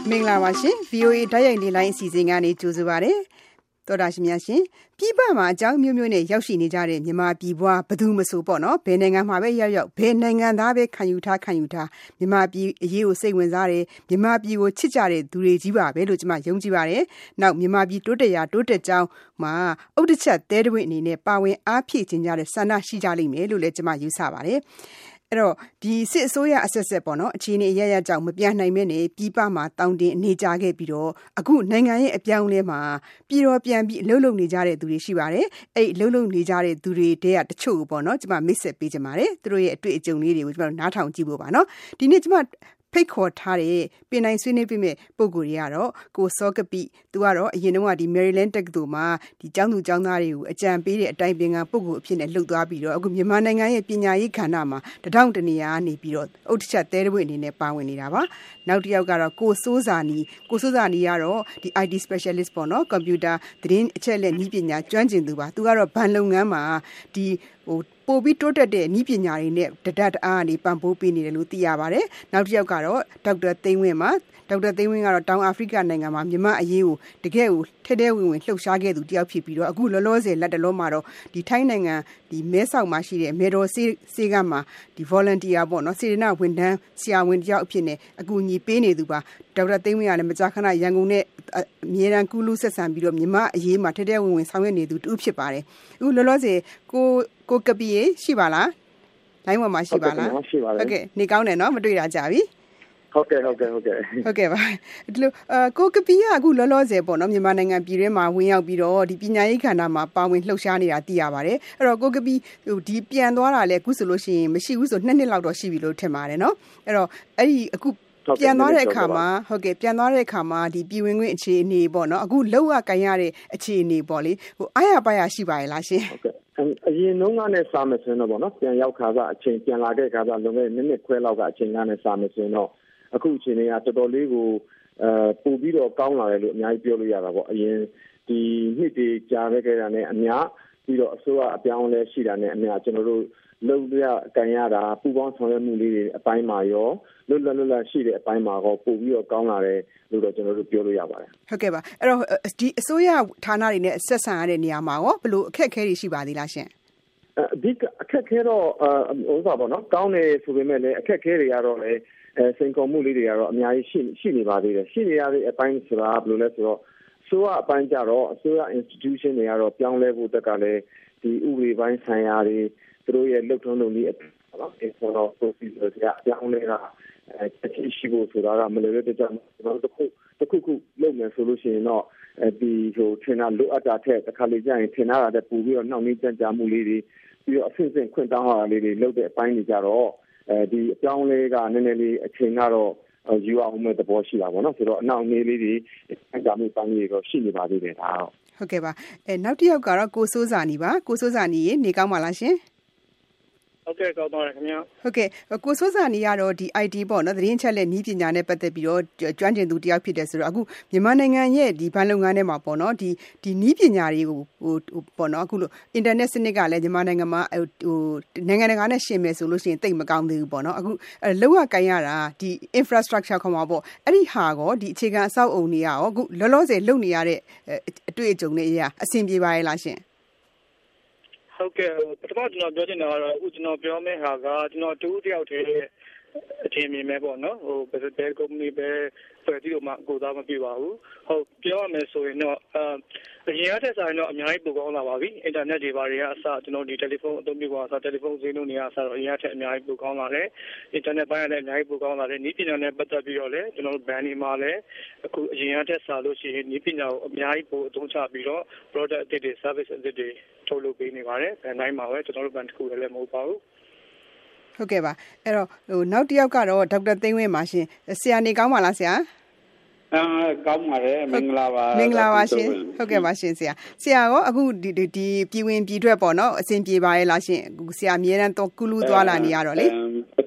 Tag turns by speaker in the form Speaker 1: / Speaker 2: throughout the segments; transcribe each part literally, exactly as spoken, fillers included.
Speaker 1: မင်္ဂလာပါရှင် ဗွီအိုအေ တိုက်ရိုက်လေလိုင်းအစီအစဉ်ကနေကြိုဆိုပါရစေတော်တာရှင်များရှင်ပြည်ပမှာအကြောင်းမျိုးမျိုးနဲ့ရောက်ရှိနေကြတဲ့မြန်မာပြည်ပွားဘသူမဆိုပေါ့နော်ဘယ်နိုင်ငံမှာပဲရောက်ရောက်ဘယ်နိုင်ငံသားပဲခံယူထားခံယူထားမြန်မာပြည်အရေးကိုစိတ်ဝင်စားတယ်မြန်မာပြည်ကိုချစ်ကြတဲ့သူတွေကြီးပါပဲလို့ကျွန်မယုံကြည်ပါတယ်နောက်မြန်မာပြည်တိုးတက်ရာတိုးတက်ကြောင်းမှာဥဒ္ဒချက်တဲတဝိအနေနဲ့ပါဝင်အားဖြည့်ခြင်းကြတဲ့ဆန္ဒရှိကြလိမ့်မယ်လို့လည်းကျွန်မယူဆပါတယ်အဲ့တော့ဒီစစ်အစိုးရအဆက်ဆက်ပေါ့နော်အခြေအနေအရရကြောင့်မပြတ်နိုင်မဲနဲ့ပြည်ပမှာတောင်းတင်အနေကြခဲ့ပြီးတော့အခုနိုင်ငံရဲ့အပြောင်းလဲမှာပြည်တော်ပြန်ပြီးအလုပ်လုပ်နေကြတဲ့သူတွေရှိပါတယ်အဲ့အလုပ်လုပ်နေကြတဲ့သူတွေတဲကတချို့ပေါ့နော်ကျွန်မမိတ်ဆက်ပေးကြပါတယ်သူတို့ရဲ့အတွေ့အကြုံလေးတွေကိုကျွန်တော်နားထောင်ကြည့်ဖို့ပါနော်ဒီနေ့ကျွန်မဖိတ်ခေါ်ထားတဲ့ပြည်နိုင်ဆွေးနွေးပြမဲ့ပုံကိုယ်တွေကတော့ကိုစောကပိသူကတော့အရင်တုန်းကဒီ Maryland တက္ကသိုလ်မှာဒီကျောင်းသူကျောင်းသားတွေကိုအကြံပေးတဲ့အတိုင်းပင်ကပုံကိုယ်အဖြစ်နဲ့လှုပ်သွားပြီးတော့အခုမြန်မာနိုင်ငံရဲ့ပညာရေးကဏ္ဍမှာတထောင်တနေရာနေပြီးတော့ဥဒ္ဒချက်တဲတဝိအနေနဲ့ပါဝင်နေတာပါနောက်တစ်ယောက်ကတော့ကိုစိုးစာနီကိုစိုးစာနီကတော့ဒီ ไอ ที specialist ပေါ့နော်ကွန်ပျူတာသတင်းအချက်အလက်နည်းပညာကျွမ်းကျင်သူပါသူကတော့ဘဏ်လုပ်ငန်းမှာဒီဟိုပို့ပြီးတိုးတက်တဲ့နည်းပညာတွေနဲ့တဒတ်အားနေပံ့ပိုးပေးနေတယ်လို့သိရပါတယ်နောက်တစ်ယောက်ကတော့ဒေါက်တာသိန်းဝင်းပါဒေါက်တာသိန်းဝင်းကတော့တောင်အာဖရိကနိုင်ငံမှာမြန်မာအရေးကိုတကယ်ကိုထဲထဲဝင်ဝင်လှုပ်ရှားခဲ့သူတယောက်ဖြစ်ပြီးတော့အခုလောလောဆယ်လက်တလုံးမှာတော့ဒီထိုင်းနိုင်ငံဒီမဲဆောက်မှာရှိတဲ့မေတော်စေးစေးကမှာဒီ volunteer ပေါ့နော်စေရနာဝန်ထမ်းဆရာဝန်တယောက်အဖြစ်နဲ့အကူအညီပေးနေသူပါဒေါက်တာသိန်းဝင်းကလည်းမကြာခဏရန်ကုန်နဲ့အမြဲတမ်းကူးလူဆက်ဆံပြီးတော့မြန်မာအရေးမှာထဲထဲဝင်ဝင်ဆောင်ရွက်နေသူတူဖြစ်ပါတယ်အခုလောလောဆယ်ကိုကိုကပီရှိပါလားလိုင်းဝမှာရှိပါလား
Speaker 2: ဟုတ်
Speaker 1: ကဲ့နေကောင်းတယ်နော်မတွေ့တာကြပြီ
Speaker 2: ဟုတ်ကဲ့ဟုတ်ကဲ့ဟုတ်ကဲ့
Speaker 1: ဟုတ်ကဲ့ပါဒီလိုအကိုကပီကအခုလောလောဆယ်ပေါ့နော်မြန်မာနိုင်ငံပြည်တွင်းမှာဝင်ရောက်ပြီးတော့ဒီပညာရေးခန္ဓာမှာပါဝင်လှုပ်ရှားနေတာသိရပါတယ်အဲ့တော့ကိုကပီဟိုဒီပြန်သွားတာလဲအခုဆိုလို့ရှိရင်မရှိဘူးဆိုနှစ်နှစ်လောက်တော့ရှိပြီလို့ထင်ပါတယ်နော်အဲ့တော့အဲ့ဒီအခုပြန်သွားတဲ့အခါမှာဟုတ်ကဲ့ပြန်သွားတဲ့အခါမှာဒီပြည်ဝင်ခွင့်အခြေအနေပေါ့နော်အခုလောက်ရကန်ရတဲ့အခြေအနေပေါ့လေဟိုအားရပါရရှိပါရဲ့လားရှင်
Speaker 2: ဟုတ်ကဲ့အရင်နှုန်းကနဲ့စာမစင်းတော့ပေါ့နော်ပြန်ရောက်ခါစားအချိန်ပြန်လာတဲ့ခါစားလွန်ခဲ့တဲ့နှစ်နှစ်ခွဲလောက်ကအချိန်ကနဲ့စာမစင်းတော့အခုအချိန်တွေကတော်တော်လေးကိုအဲပို့ပြီးတော့ကောင်းလာတယ်လို့အများကြီးပြောလို့ရတာပေါ့အရင်ဒီနှစ်တွေကြာခဲ့တာနဲ့အများပြီးတော့အစိုးရအပြောင်းလဲရှိတာနဲ့အများကျွန်တော်တို့လုံရကန်ရတာပူပေါင်းဆောင်ရွက်မှုလေးတွေအပိုင်းမှာရောလွတ်လပ်လွတ်လပ်ရှိတဲ့အပိုင်းမှာရောပို့ပြီးတော့ကောင်းလာတယ်လို့တော့ကျွန်တော်တို့ပြောလို့ရပါတယ်
Speaker 1: ဟုတ်ကဲ့ပါအဲ့တော့ဒီအစိုးရဌာနတွေနဲ့ဆက်ဆံရတဲ့နေရာမှာရောဘယ်လိုအခက်အခဲတွေရှိပါသေးလားရှင်
Speaker 2: အဒီအခက်အခဲတော့ဥစ္စာပေါ့နော်ကောင်းတယ်ဆိုပေမဲ့လည်းအခက်အခဲတွေကတော့လည်းအဲစိန်ခေါ်မှုလေးတွေကတော့အများကြီးရှိရှိနေပါသေးတယ်ရှိနေရတဲ့အပိုင်းဆိုတာဘယ်လိုလဲဆိုတော့အစိုးရအပိုင်းကြတော့အစိုးရ institution တွေကတော့ပြောင်းလဲဖို့တက်ကလည်းဒီဥပဒေပိုင်းဆိုင်ရာတွေသူတို့ရဲ့လုပ်ထုံးလုပ်နည်းပေါ့နော် internal procedure တွေအပြောင်းလဲတာအဲရှိဖို့ဆိုတာကမလွယ်တဲ့ကြောင့်ကျွန်တော်တို့တစ်ခုတစ်ခုခုလုပ်မယ်ဆိုလို့ရှိရင်တော့အဲဒီဟိုထင်တာလိုအပ်တာထက်တစ်ခါလေကြာရင်ထင်တာတဲ့ပူပြီးတော့နှောင့်နှေးကြံ့ကြာမှုလေးတွေပြီးတော့အဆင့်ဆင့်ခွင့်တောင်းတာလေးတွေလုပ်တဲ့အပိုင်းတွေကြတော့အဲဒီအပြောင်းလဲကနည်းနည်းလေးအချိန်ကတော့ယူအောင်မဲ့သဘောရှိတာပေါ့နော်ဆိုတော့အနောက်အနည်းလေးတွေအကြမ်းမှုပိုင်းတွေတော့ရှိနေပါသေးတယ်ဒါတော့
Speaker 1: ဟုတ်ကဲ့ပါအဲနောက်တစ်ယောက်ကတော့ကိုစိုးစာနီပါကိုစိုးစာနီရေနေကောင်းပါလားရှင်
Speaker 3: ဟုတ်ကဲ့ကောင်းပါတယ်ခင်ဗျာ
Speaker 1: ဟုတ်ကဲ့ကိုစိုးစာနီကတော့ဒီ ไอ ที ပေါ့နော်သတင်းချက်လက်နည်းပညာနဲ့ပတ်သက်ပြီးတော့ကျွမ်းကျင်သူတယောက်ဖြစ်တယ်ဆိုတော့အခုမြန်မာနိုင်ငံရဲ့ဒီဘဏ်လုပ်ငန်းထဲမှာပေါ့နော်ဒီဒီနည်းပညာတွေကိုဟိုပေါ့နော်အခုလို့ internet စနစ်ကလည်းမြန်မာနိုင်ငံမှာဟိုနိုင်ငံတကာနဲ့ရှင်မယ်ဆိုလို့ရှိရင်တိတ်မကောင်းသေးဘူးပေါ့နော်အခုလောက်ရကန်ရတာဒီ infrastructure ခေါ်မှာပေါ့အဲ့ဒီဟာကောဒီအခြေခံအဆောက်အအုံတွေရောအခုလောလောဆယ်လုပ်နေရတဲ့အတွေ့အကြုံတွေအရာအဆင်ပြေပါရဲ့လားရှင်
Speaker 3: ဟုတ်ကဲ့ပထမကျွန်တော်ပြောချင်တာကတော့အခုကျွန်တော်ပြောမယ့်ဟာကကျွန်တော်တူတယောက်တည်းအထင်မြင်မဲ့ပေါ့နော်ဟိုဘယ်ဘယ်ကုမ္ပဏီပဲဖွဲ့ပြီးတော့မှကိုသားမပြပါဘူးဟုတ်ပြောရမယ်ဆိုရင်တော့အရင်ကတည်းကဆိုရင်တော့အများကြီးပိုကောင်းလာပါပြီအင်တာနက်တွေဘာတွေကအစကျွန်တော်ဒီတယ်လီဖုန်းအသုံးပြုပါအစတယ်လီဖုန်းဈေးနှုန်းတွေကအစတော့အရင်ကတည်းကအများကြီးပိုကောင်းလာတယ်အင်တာနက်ပိုင်းကလည်းအများကြီးပိုကောင်းလာတယ်နည်းပညာနဲ့ပတ်သက်ပြီးတော့လည်းကျွန်တော်တို့ဘန်ဒီမှာလည်းအခုအရင်ကတည်းကစားလို့ရှိရင်နည်းပညာကိုအများကြီးပိုအသုံးချပြီးတော့ product အသစ်တွေ service အသစ်တွေထုတ်လုပ်ပေးနေပါတယ်ဘန်တိုင်းမှာပဲကျွန်တော်တို့ဘန်တစ်ခုလည်းမဟုတ်ပါဘူး
Speaker 1: ဟုတ်ကဲ့ပါအဲ့တော့ဟိုနောက်တစ်ယောက်ကတော့ဒေါက်တာသိန်းဝင်းပါရှင်ဆရာနေကောင်းပါလားဆရာ
Speaker 4: အာကောင်းပါတယ်မင်္ဂလာပါ
Speaker 1: မင်္ဂလာပါရှင်ဟုတ်ကဲ့ပါရှင်ဆရာဆရာရောအခုဒီဒီပြည်ဝင်ပြည်ထွက်ပေါ့နော်အဆင်ပြေပါရဲ့လားရှင်အခုဆရာအများတန်းတော့ကုလူသွားလာနေရတော့လေ
Speaker 4: အ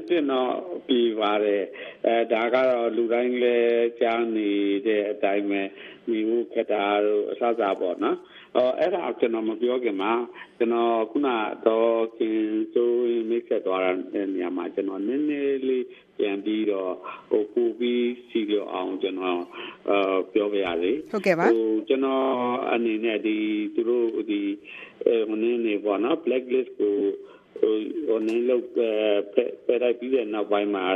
Speaker 4: တင်တော့ပြီးပါတယ်အဲဒါကတော့လူတိုင်းလည်းကြားနေတဲ့အတိုင်းပဲမိဖို့ခက်တာတို့အစစပေါ့နော်အော်အဲ့ဒါကျွန်တော်မပြောခင်မှာကျွန်တော်ခုနတော့ကင်းဆိုမိတ်ဆက်သွားတဲ့နေရာမှာကျွန်တော်နည်းနည်းလေးပြန်ပြီးတော့ဟိုပူပြီးစီလျော်အောင်ကျွန်တော်အာပြောပြရစီ
Speaker 1: ဟုတ်ကဲ့ပါ
Speaker 4: ဟိုကျွန်တော်အနေနဲ့ဒီသူတို့ဒီဟိုနည်းနေပေါ့နော် blacklist ကိုဟိုနည်းလောက်ပဲပြလိုက်ပြီးတဲ့နောက်ပိုင်းမှာ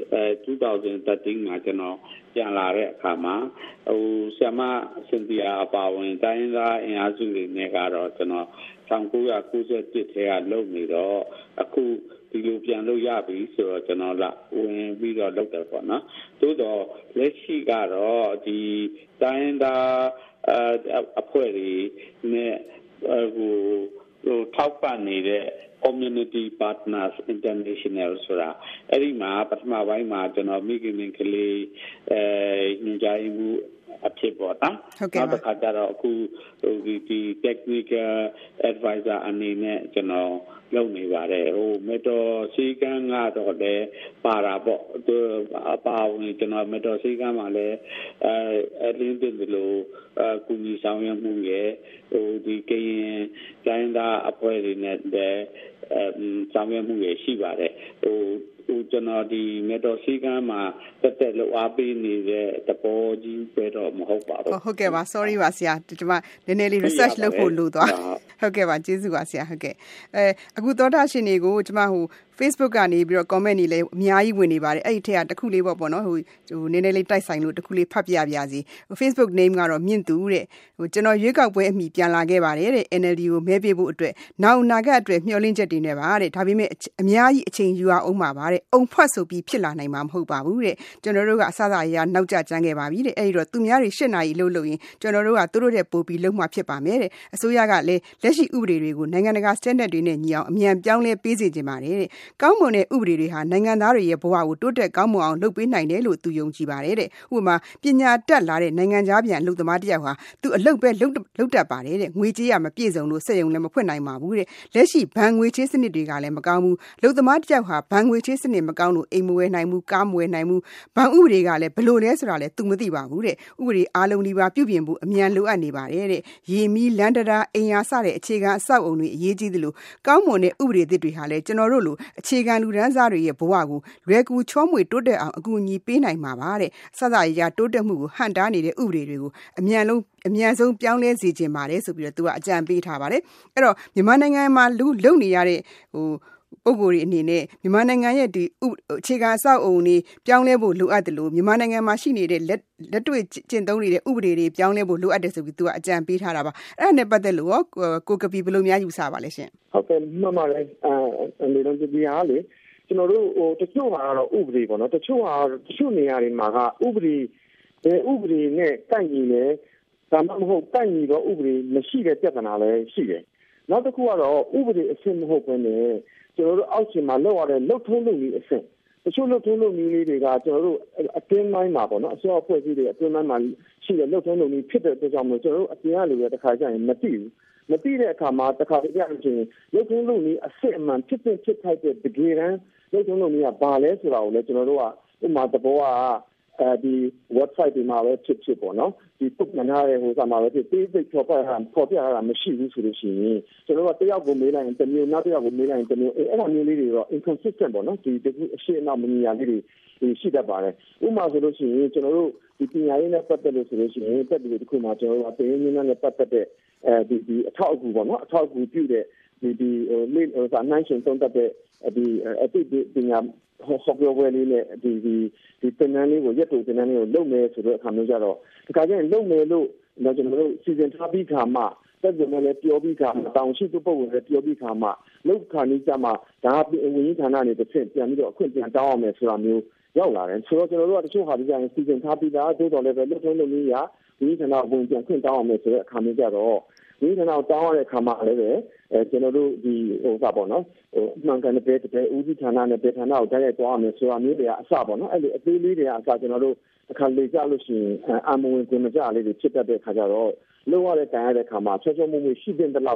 Speaker 4: twenty thirteenမှာကျွန်တော်ပြန်လာတဲ့အခါမှာဟိုဆရာမစင်တီယာအပါဝင်တိုင်းသားအင်အားစုတွေနဲ့ကတော့ကျွန်တော်nineteen ninety-oneထဲကလုပ်နေတော့အခုဒီလိုပြန်လို့ရပြီဆိုတော့ကျွန်တော်လာဝင်ပြီးတော့လုပ်တယ်ပေါ့နော်သို့တော့လက်ရှိကတော့ဒီတိုင်းသားအဖွဲ့တွေနဲ့ဟိုဟိုထောက်ပံ့နေတဲ့ community partners international ဆိုတာအဲ့ဒီမှာပထမပိုင်းမှာကျွန်တော်မိခင်မင်ကလေးအဲညွှန်ကြားမှုအဖြစ်ပေါ့နော်နောက်တစ်ခါကျတော့အခုဒီဒီ technical advisor အနေနဲ့ကျွန်တော်လုပ်နေပါတယ်ဟိုမေတ္တာစီကံကတော့လည်းပါတာပေါ့သူအပါဝင်ကျွန်တော်မေတ္တာစီကံမှာလည်းအဲအလင်းတင်လို့အခုညီဆောင်ရွက်မှုရဲ့ဟိုဒီကရင်တိုင်းသားအဖွဲ့တွေနဲ့လည်းအဲဆောင်ရွက်မှုရဲ့ရှိပါတယ်ဟိုဟိုကျွန်တော်ဒီမေတ္တာစီကံမှာတက်တက်လောက်အားပေးနေတဲ့တပေါ်ကြီးပဲတော့မဟုတ်ပါဘူး
Speaker 1: ဟုတ်ကဲ့ပါ sorry ပါဆရာကျွန်မနည်းနည်းလေး research လုပ်ဖို့လိုသွားဟုတ်ကဲ့ပါကျေးဇူးပါဆရာဟုတ်ကဲ့အဲအခုသောတာရှင်တွေကိုကျွန်မဟို Facebook ကနေပြီးတော့ comment တွေလည်းအများကြီးဝင်နေပါတယ်အဲ့ဒီထက်ကတခုလေးပေါ့ပေါ့နော်ဟိုဟိုနည်းနည်းလေးတိုက်ဆိုင်လို့တခုလေးဖတ်ပြပြစီဟို Facebook name ကတော့မြင့်သူတဲ့ဟိုကျွန်တော်ရွေးကောက်ပွဲအမိပြန်လာခဲ့ပါတယ်တဲ့ N L D ကိုမဲပေးဖို့အတွက်နောက်နာကအတွက်မျှော်လင့်ချက်တွေနဲ့ပါတဲ့ဒါပေမဲ့အများကြီးအချိန်ယူအောင်ပါပါတဲ့အုံဖွက်ဆိုပြီးဖြစ်လာနိုင်မှာမဟုတ်ပါဘူးတဲ့ကျွန်တော်တို့ကအစအရာနောက်ကျကျန်းခဲ့ပါပြီတဲ့အဲ့ဒီတော့သူများတွေ၈နာရီလှုပ်လို့ရင်ကျွန်တော်တို့ကသူတို့တဲ့ပို့ပြီးလုံးမှဖြစ်ပါမယ်တဲ့အစိုးရကလည်းလက်ရှိဥပဒေတွေကိုနိုင်ငံတကာ standard တွေနဲ့ညီအောင်အမြန်ပြောင်းလဲပေးစေချင်ပါတယ်တဲ့ကောင်းမွန်တဲ့ဥပဒေတွေဟာနိုင်ငံသားတွေရဲ့ဘဝကိုတိုးတက်ကောင်းမွန်အောင်လုပ်ပေးနိုင်တယ်လို့သူယုံကြည်ပါတယ်တဲ့ဥပမာပညာတတ်လာတဲ့နိုင်ငံသားပြန်အလုပ်သမားတစ်ယောက်ဟာသူအလုပ်ပဲလုပ်လုပ်တတ်ပါတယ်တဲ့ငွေကြေးရမပြည့်စုံလို့စက်ရုံလည်းမဖွင့်နိုင်ပါဘူးတဲ့လက်ရှိဘဏ်ငွေချေးစနစ်တွေကလည်းမကောင်းဘူးလုပ်သမားတစ်ယောက်ဟာဘဏ်ငွေချေးစနစ်မကောင်းလို့အိမ်မဝယ်နိုင်ဘူးကားမဝယ်နိုင်ဘူးဘဏ်ဥပဒေကလည်းဘလို့လဲဆိုတာလည်းသူမသိပါဘူးတဲ့ဥပဒေအားလုံးဒီပါပြုပြင်ဖို့အမြန်လိုအပ်နေပါတယ်တဲ့ရေမီလန်ဒရာအိမ်ယာစတဲ့အခြေခံအဆောက်အုံတွေအရေးကြီးသလိုကောင်းမွန်တဲ့ဥပဒေသစ်တွေဟာလည်းကျွန်တော်တို့လိုအခြေခံလူဒန်းစားတွေရဲ့ဘဝကိုလွယ်ကူချောမွေတိုးတက်အောင်အကူအညီပေးနိုင်မှာပါတဲ့စသအရာတိုးတက်မှုကိုဟန်တားနေတဲ့ဥပဒေတွေကိုအမြန်လုံးအမြန်ဆုံးပြောင်းလဲစေချင်ပါတယ်ဆိုပြီးတော့သူကအကြံပေးထားပါတယ်အဲ့တော့မြန်မာနိုင်ငံမှာလူလုံနေရတဲ့ဟိုပုဂ္ဂိုလ်တွေအနေနဲ့မြန်မာနိုင်ငံရဲ့ဒီအခြေခံအဆောက်အုံတွေပြောင်းလဲဖို့လိုအပ်တယ်လို့မြန်မာနိုင်ငံမှာရှိနေတဲ့လက်လက်တွေ့ကျင့်သုံးနေတဲ့ဥပဒေတွေပြောင်းလဲဖို့လိုအပ်တယ်ဆိုပြီးသူကအကြံပေးထားတာပါအဲ့ဒါနဲ့ပတ်သက်လို့ရောကိုကပီဘယ်လိုများယူဆပါလဲရှင်
Speaker 2: ဟုတ်ကဲ့မှန်ပါတယ်အဲဒီတော့ဒီဟာလေကျွန်တော်တို့ဟိုတချို့ဟာတော့ဥပဒေပေါ့နော်တချို့ဟာတချို့နေရာတွေမှာကဥပဒေဘယ်ဥပဒေနဲ့တိုက်ညီလဲဒါမှမဟုတ်တိုက်ညီတော့ဥပဒေမရှိတဲ့ပြဿနာလည်းရှိတယ်နောက်တစ်ခုကတော့ဥပဒေအဆင့်မဟုတ်ဘဲနဲ့ကျွန်တော်တို့အောက်ခြေမှာလောက်ရတဲ့လောက်ထုံးလုပ်နည်းအဆင့်တချို့လောက်ထုံးလုပ်နည်းလေးတွေကကျွန်တော်တို့အတွင်းပိုင်းမှာပေါ့နော်အစိုးရအဖွဲ့အစည်းတွေအတွင်းပိုင်းမှာရှိတဲ့လောက်ထုံးလုပ်နည်းဖြစ်တဲ့အတွက်ကြောင့်မို့ကျွန်တော်တို့အပြင်ကလူတွေတစ်ခါကျရင်မသိဘူးမသိတဲ့အခါမှာတစ်ခါကြလို့ရှိရင်လောက်ထုံးလုပ်နည်းအဆင့်အမှန်ဖြစ်ဖြစ်ဖြစ်ထိုက်တဲ့တကယ်တမ်းလောက်ထုံးလုပ်နည်းကဘာလဲဆိုတာကိုလည်းကျွန်တော်တို့ကဥပမာတဘောကအဲဒီ website တွေမှာပဲဖြစ်ဖြစ်ပေါ့နော်ဒီပုတ်မနာရဲ့ဟိုစမှာပဲဖြစ်သေးသေးချောပတ်တာပေါ်ပြတာမရှိဘူးဆိုလို့ရှိရင်ကျွန်တော်တို့ကတယောက်ကိုမေးလိုက်ရင်တစ်မျိုးနောက်တစ်ယောက်ကိုမေးလိုက်ရင်တစ်မျိုးအဲ့အဲ့လိုမျိုးလေးတွေတော့ inconsistent ပေါ့နော်ဒီဒီအရှိအနောက်မညီရလေးတွေရှိတတ်ပါတယ်ဥပမာဆိုလို့ရှိရင်ကျွန်တော်တို့ဒီပညာရေးနဲ့ပတ်သက်လို့ဆိုလို့ရှိရင်တက်ပြီးဒီခုမှကျွန်တော်တို့ကတင်းရင်းနဲ့ပတ်သက်တဲ့အဲဒီဒီအထောက်အကူပေါ့နော်အထောက်အကူပြုတဲ့ဒီဒီဟိုလေးဟိုစာနိုင်ရှင်တုံးတက်တဲ့ဒီအတိတ်ပညာဟောပြောပွဲလေးနဲ့ဒီဒီဒီသင်တန်းလေးကိုရက်တူသင်တန်းလေးကိုလုပ်မယ်ဆိုတော့အခါမျိုးကြတော့ဒီကကြရင်လုပ်မယ်လို့ကျွန်တော်တို့စီစဉ်ထားပြီးခါမှတက်ကြမယ်လည်းပြောပြီးခါမှတောင်ရှိသူပုံကိုလည်းပြောပြီးခါမှလောက်ခါနေကြမှာဒါဝင်ကြီးဌာနနေတစ်ဆင့်ပြန်ပြီးတော့အခွင့်ပြန်တောင်းအောင်မယ်ဆိုတာမျိုးရောက်လာတယ်ဆိုတော့ကျွန်တော်တို့ကတချို့ဟာဒီကြရင်စီစဉ်ထားပြီးသားသို့တော်လည်းပဲလုပ်ထုံးလုပ်နည်းရဝင်ကြီးဌာနဝင်ပြန်ခွင့်တောင်းအောင်မယ်ဆိုတဲ့အခါမျိုးကြတော့ဒီကနေ့တောင်းရတဲ့ခါမှလည်းပဲအဲကျွန်တော်တို့ဒီဟိုစပေါ့နော်ဟိုအမှန်ကန်တဲ့တဲ့ဦးစီးဌာနနဲ့ပြည်ဌာနကိုတိုက်ရိုက်သွားရမယ်ဆိုတာမျိုးတွေကအစပေါ့နော်အဲ့ဒီအသေးလေးတွေကအစကျွန်တော်တို့အခါလေးကြလို့ရှိရင်အာမဝင်ကွန်မကြလေးတွေဖြစ်တတ်တဲ့ခါကျတော့လုံးဝတဲ့တိုင်ရတဲ့ခါမှာချောချောမွေ့မွေ့ရှိတဲ့တလောက်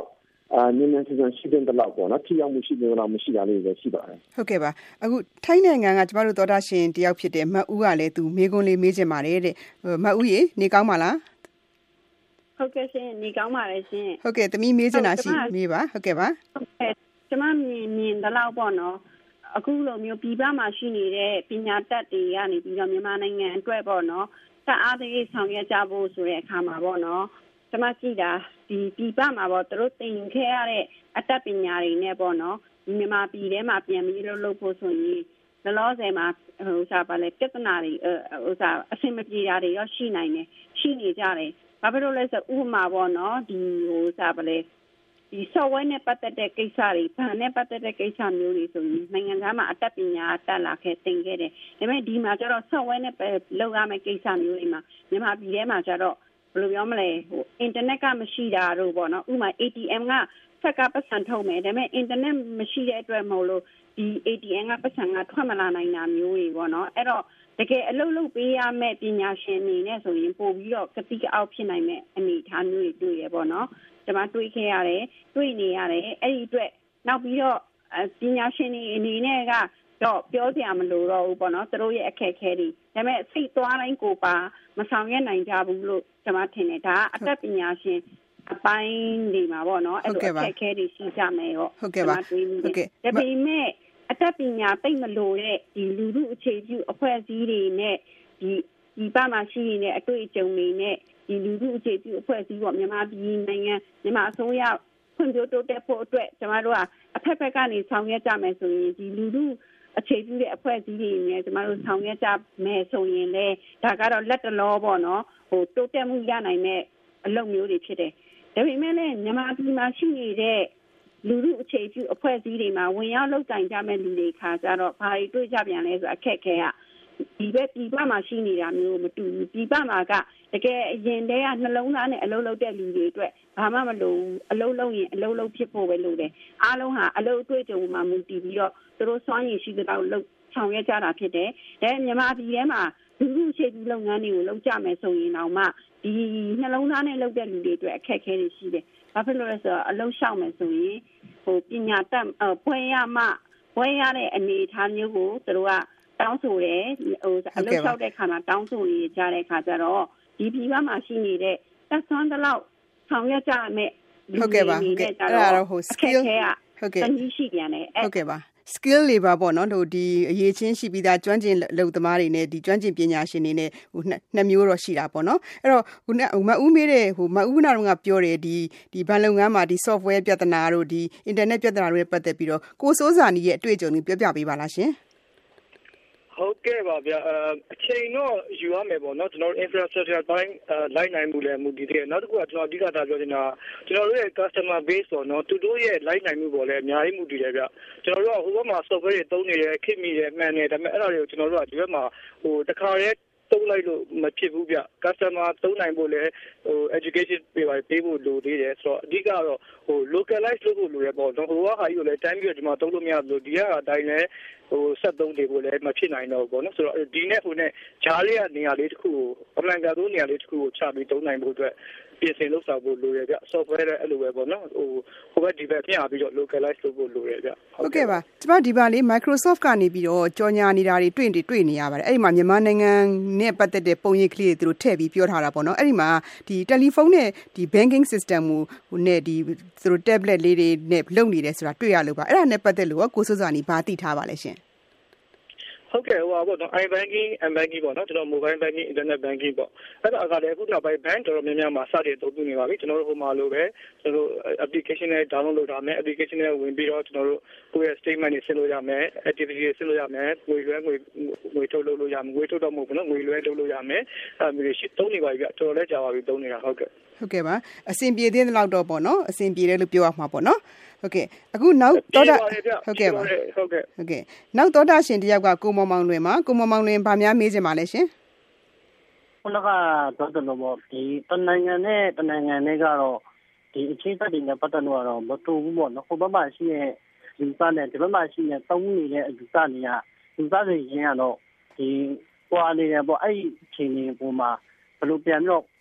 Speaker 2: အာနည်းနည်းဆန်းရှိတဲ့တော့ပေါ့နော်ထိရောက်မှုရှိတယ်လို့မရှိတာလေးပဲရှိပါတယ်
Speaker 1: ဟုတ်ကဲ့ပါအခုထိုင်းနိုင်ငံကကျမတို့သောတာရှင်တယောက်ဖြစ်တဲ့မတ်ဦးကလည်းသူမေးခွန်းလေးမေးချင်ပါတယ်တဲ့မတ်ဦးရေနေကောင်းပါလား
Speaker 5: ဟုတ်ကဲ့ရှင်နေကောင်းပါလေရှင်
Speaker 1: ဟုတ်ကဲ့သမီးမေးချင်တာရှိမေးပါဟုတ်ကဲ့ပါ
Speaker 5: ဟုတ်ကဲ့ကျမမြင်မြင်တလောက်ပေါ့နော်အခုလိုမျိုးပြည်ပမှာရှိနေတဲ့ပညာတတ်တွေကနေပြီးတော့မြန်မာနိုင်ငံအတွက်ပေါ့နော်တအားတည်းဆောင်ရွက်ကြဖို့ဆိုတဲ့အခါမှာပေါ့နော်ကျမကြည့်တာဒီပြည်ပမှာပေါ့သူတို့သင်ခဲ့ရတဲ့အတတ်ပညာတွေနဲ့ပေါ့နော်ဒီမြန်မာပြည်ထဲမှာပြန်ပြီးလို့လုပ်ဖို့ဆိုရင်လောလောဆယ်မှာဟိုစားပါလေပြဿနာတွေဟိုစားအဆင်မပြေတာတွေရောရှိနိုင်တယ်ရှိနေကြတယ်ဘာဖြစ်လို့လဲဆိုဥပမာပေါ့နော်ဒီဟိုစားပါလေဒီ software နဲ့ပတ်သက်တဲ့ကိစ္စတွေဗန်နဲ့ပတ်သက်တဲ့ကိစ္စမျိုးတွေဆိုရင်နိုင်ငံသားမှာအတတ်ပညာတက်လာခဲ့တင်ခဲ့တယ်ဒါပေမဲ့ဒီမှာကျတော့ software နဲ့လောက်ရမယ့်ကိစ္စမျိုးတွေမှာမြန်မာပြည်ထဲမှာကျတော့ဘယ်လိုပြောမလဲဟို internet ကမရှိတာတို့ပေါ့နော်ဥပမာ A T M ကဆက်ကပတ်စံထုတ်မယ်ဒါပေမဲ့ internet မရှိတဲ့အတွက်မဟုတ်လို့ဒီ A T M ကပတ်စံကထွက်မလာနိုင်တာမျိုးတွေပေါ့နော်အဲ့တော့တကယ်အလုပ်လုပ်ပေးရမယ့်ပညာရှင်တွေနဲ့ဆိုရင်ပို့ပြီးတော့ကတိကအောက်ဖြစ်နိုင်မယ့်အနေအထားမျိုးတွေတွေ့ရပေါ့နော်ကျွန်မတွေးခဲ့ရတယ်တွေ့နေရတယ်အဲ့ဒီအတွက်နောက်ပြီးတော့ပညာရှင်တွေအနေနဲ့ကတော့ပြောစရာမလိုတော့ဘူးပေါ့နော်သူတို့ရဲ့အခက်အခဲတွေဒါပေမဲ့စိတ်သွားတိုင်းကိုပါမဆောင်ရွက်နိုင်ကြဘူးလို့ကျွန်မထင်တယ်ဒါအတတ်ပညာရှင်အပိုင်းတွေမှာပေါ့နော်အဲ့လိုအခက်အခဲတွေရှိကြမယ်ရော
Speaker 1: ဟုတ်ကဲ့ပါဟုတ်ကဲ့
Speaker 5: ဒါပေမဲ့အတတ်ပညာသိမလို့တဲ့ဒီလူမှုအခြေပြုအဖွဲ့အစည်းတွေနဲ့ဒီဒီပါမှာရှိနေတဲ့အတွေ့အကြုံတွေနဲ့ဒီလူမှုအခြေပြုအဖွဲ့အစည်းပေါ့မြန်မာပြည်နိုင်ငံမြန်မာအစိုးရဖွံ့ဖြိုးတိုးတက်ဖို့အတွက်ကျွန်တော်တို့ကအဖက်ဖက်ကနေဆောင်ရွက်ကြမယ်ဆိုရင်ဒီလူမှုအခြေပြုတဲ့အဖွဲ့အစည်းတွေနဲ့ကျွန်တော်တို့ဆောင်ရွက်ကြမယ်ဆိုရင်လေဒါကတော့လက်တလောပေါ့နော်ဟိုတိုးတက်မှုရနိုင်တဲ့အလုပ်မျိုးတွေဖြစ်တယ်ဒါပေမဲ့လည်းမြန်မာပြည်မှာရှိနေတဲ့လူမှုအခြေပြုအဖွဲ့အစည်းတွေမှာဝင်ရောက်လုပ်ကင်ကြမဲ့လူတွေခါကြတော့ဘာတွေတွေ့ကြပြန်လဲဆိုအခက်ခဲကဒီဘက်ပြည်ပမှာရှိနေတာမျိုးမတူဘူးပြည်ပမှာကတကယ်အရင်တည်းကနှလုံးသားနဲ့အလုပ်လုပ်တဲ့လူတွေအတွက်ဘာမှမလိုဘူးအလုပ်လုပ်ရင်အလုပ်လုပ်ဖြစ်ဖို့ပဲလုပ်တယ်အားလုံးဟာအလုပ်အတွေ့အကြုံမှာမူတည်ပြီးတော့သူတို့စွမ်းရည်ရှိတဲ့လောက်လုပ်ဆောင်ရွက်ကြတာဖြစ်တယ်ဒါမြန်မာပြည်ထဲမှာလူမှုအခြေပြုလုပ်ငန်းတွေကိုလုပ်ကြမယ်ဆိုရင်တော့မှဒီနှလုံးသားနဲ့လုပ်တဲ့လူတွေအတွက်အခက်အခဲတွေရှိတယ်ဘာဖြစ်လို့လဲဆိုတော့အလုပ်ရှောက်မယ်ဆိုရင်ဟိုပညာတတ်ဖွဲရမှဖွဲရတဲ့အနေအထားမျိုးကိုသူတို့ကတောင်းဆိုတယ်ဟိုအလုပ်လျှောက်တဲ့ခါမှာတောင်းဆိုနေကြတဲ့ခါကျတော့ဒီပြည်ပမှာရှိနေတဲ့တက်ဆွမ်းတလောက်ဆောင်ရွက်ကြမယ်
Speaker 1: ဟုတ်ကဲ့ပါဟုတ်ကဲ့အဲ့ဒါတော့ဟို skill
Speaker 5: ဟုတ်ကဲ့တနည်းရှိပြန်တယ်
Speaker 1: ဟုတ်ကဲ့ပါ skill တွေပါပေါ့နော်တို့ဒီအရေးချင်းရှိပြီးသားကျွမ်းကျင်လုပ်သမားတွေနဲ့ဒီကျွမ်းကျင်ပညာရှင်တွေနဲ့ဟိုနှစ်မျိုးတော့ရှိတာပေါ့နော်အဲ့တော့ဟိုမအူးမေးတဲ့ဟိုမအူးနာတော့ကပြောတယ်ဒီဒီဘဏ်လုပ်ငန်းမှာဒီ software ပြဿနာတို့ဒီ internet ပြဿနာတွေပတ်သက်ပြီးတော့ကိုစိုးစာနီရဲ့အတွေ့အကြုံတွေပြောပြပေးပါလားရှင်
Speaker 3: ဟုတ်ကဲ့ပါဗျာအချိန်တော့ယူရမယ်ပေါ့နော်ကျွန်တော်တို့ infrastructure ပိုင်းလိုက်နိုင်မှုလည်းမူတည်တယ်နောက်တစ်ခုကကျွန်တော်အဓိကထားပြောချင်တာကျွန်တော်တို့ရဲ့ customer base ပေါ့နော်သူတို့ရဲ့လိုက်နိုင်မှုပေါ်လည်းအများကြီးမူတည်တယ်ဗျကျွန်တော်တို့ကဟိုဘက်မှာ software တွေသုံးနေတယ်ခက်မိတယ်မှန်တယ်ဒါပေမဲ့အဲ့ဒါတွေကိုကျွန်တော်တို့ကဒီဘက်မှာဟိုတခါတည်းသုံးလိုက်လို့မဖြစ်ဘူးဗျ customer သုံးနိုင်ဖို့လည်းဟို education ပေးပါပေးဖို့လိုသေးတယ်ဆိုတော့အဓိကတော့ဟို localize လုပ်ဖို့လိုရပေါ့နော်ဟိုကဟာကြီးကိုလည်းတိုင်းပြီးတော့ဒီမှာသုံးလို့မရဘူးဒီကအတိုင်းလည်းဟိုဆက်သုံးတွေကိုလည်းမဖြစ်နိုင်တော့ဘူးပေါ့နော်ဆိုတော့ဒီနဲ့ဟိုနဲ့ဂျားလေးကနေရာလေးတစ်ခုကိုအမှန်ကတော့နေရာလေးတစ်ခုကိုချပြီးသုံးနိုင်ဖို့အတွက်ပြင်ဆင်လုပ်ဆောင်ဖို့လိုရဗျ software လည်းအဲ့လိုပဲပေါ့နော်ဟိုဟိုဘက်ဒီဘက်ပြင်ပြီးတော့ localize လုပ်ဖို့လိုရဗျ
Speaker 1: ဟုတ်ကဲ့ပါကျမဒီပါလေး Microsoft ကနေပြီးတော့ကြော်ညာနေတာတွေတွေ့နေတွေ့နေရပါတယ်အဲ့ဒီမှာမြန်မာနိုင်ငံနဲ့ပတ်သက်တဲ့ပုံရိပ်ကလေးတွေသူတို့ထည့်ပြီးပြောထားတာပေါ့နော်အဲ့ဒီမှာဒီတယ်လီဖုန်းနဲ့ဒီ banking system ကိုဟိုနဲ့ဒီသူတို့ tablet လေးတွေနဲ့လုပ်နေတယ်ဆိုတာတွေ့ရလို့ပါအဲ့ဒါနဲ့ပတ်သက်လို့ကိုစိုးစွာနီဘာသိထားပါလဲရှင်
Speaker 3: ဟုတ်ကဲ့ဟိုပါပေါ့နော် iBanking and banking ပေါ့နော်ကျွန်တော် mobile banking internet banking ပေါ့အဲ့ဒါကလည်းအခုနောက်ပိုင်း bank တော်တော်များများမှာစတင်သုံးပြုနေပါပြီကျွန်တော်တို့ဟိုမှာလိုပဲကျွန်တော်တို့ application နဲ့ download လုပ်ထားမယ် application နဲ့ဝင်ပြီးတော့ကျွန်တော်တို့ကိုယ့်ရဲ့ statement တွေဆင်းလို့ရမယ် activity တွေဆင်းလို့ရမယ်ငွေလွှဲငွေငွေထုတ်လုပ်လို့ရမယ်ငွေထုတ်တော့မဟုတ်ဘူးနော်ငွေလွှဲလုပ်လို့ရမယ်အဲ့မျိုးတွေသုံးနေပါပြီဗျတော်တော်လေးကြာပါပြီသုံးနေတာဟုတ်ကဲ့
Speaker 1: ဟုတ်ကဲ့ပါအဆင်ပြေသေးတဲ့လောက်တော့ပေါ့နော်အဆင်ပြေတယ်လို့ပြောရမှာပေါ့နော်ဟုတ်ကဲ့အခုနောက်တော့ဟုတ်ကဲ့ပါ
Speaker 3: ဟုတ်ကဲ့
Speaker 1: ဟုတ်ကဲ့နောက်တော့တာရှင်တယောက်ကကိုမောင်မောင်လွင်မှာကိုမောင်မောင်လွင်ဗာများမေးချင်ပါလဲရှင်
Speaker 6: ခုနကတော့တော်တော်ပေါ့ဒီတနိုင်ငံနဲ့တနိုင်ငံနဲ့ကတော့ဒီအခြေသက်တွေနဲ့ပတ်သက်လို့ကတော့မတူဘူးပေါ့နော်ဟိုဘက်မှာရှိတဲ့လူသားနဲ့ဒီဘက်မှာရှိတဲ့သုံးနေတဲ့လူသားတွေကလူသားတွေရင်းကတော့ဒီပွာနေတယ်ပေါ့အဲ့ဒီအချိန်တွေပုံမှာဘယ်လိုပြန်တော့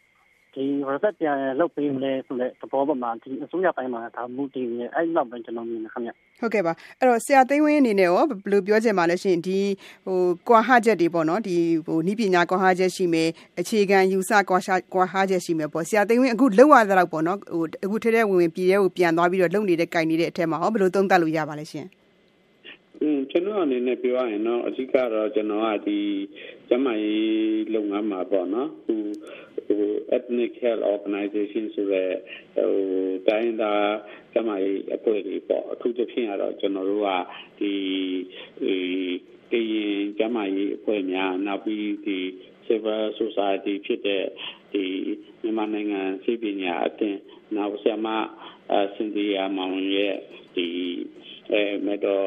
Speaker 6: ဒီရသက်ပြန်လုပ်ပေးမလဲဆိုတဲ့သဘောပေါ်မှာဒီအစိုးရပိုင်းမှာဒါမူတည်နေအဲ့လောက်ပဲကျွန်တော်မြင်နေခင်ဗျ
Speaker 1: ဟုတ်ကဲ့ပါအဲ့တော့ဆရာသိန်းဝင်းအနေနဲ့ရောဘယ်လိုပြောချင်ပါလဲရှင်ဒီဟိုကွာဟချက်တွေပေါ့နော်ဒီဟိုဤပညာကွာဟချက်ရှိမယ်အခြေခံယူဆကွာကွာဟချက်ရှိမယ်ပေါ့ဆရာသိန်းဝင်းအခုလောက်ရတဲ့လောက်ပေါ့နော်ဟိုအခုထဲထဲဝင်ဝင်ပြည်ထဲကိုပြန်သွားပြီးတော့လုံနေတဲ့ကြိုင်နေတဲ့အထက်မှာဟောဘယ်လိုသုံးသပ်လို့ရပါလဲရှင်
Speaker 4: อืมကျွန်တော်အနေနဲ့ပြောရရင်တော့အဓိကတော့ကျွန်တော်ကဒီကျမကြီးလုပ်ငန်းမှာပေါ့နော်ဟိုဟို ethnic health organization ဆိုတဲ့ဟိုတိုင်းဒါကျမကြီးအဖွဲ့တွေပေါ့အထူးသဖြင့်ကတော့ကျွန်တော်တို့ကဒီဒီကျမကြီးအဖွဲ့များနောက်ပြီးဒီ civil society ဖြစ်တဲ့ဒီမြန်မာနိုင်ငံစိတ်ပညာအသင်းနောက်ဆရာမစင်ဒီယာမောင်ရဲ့ဒီအဲမေတော်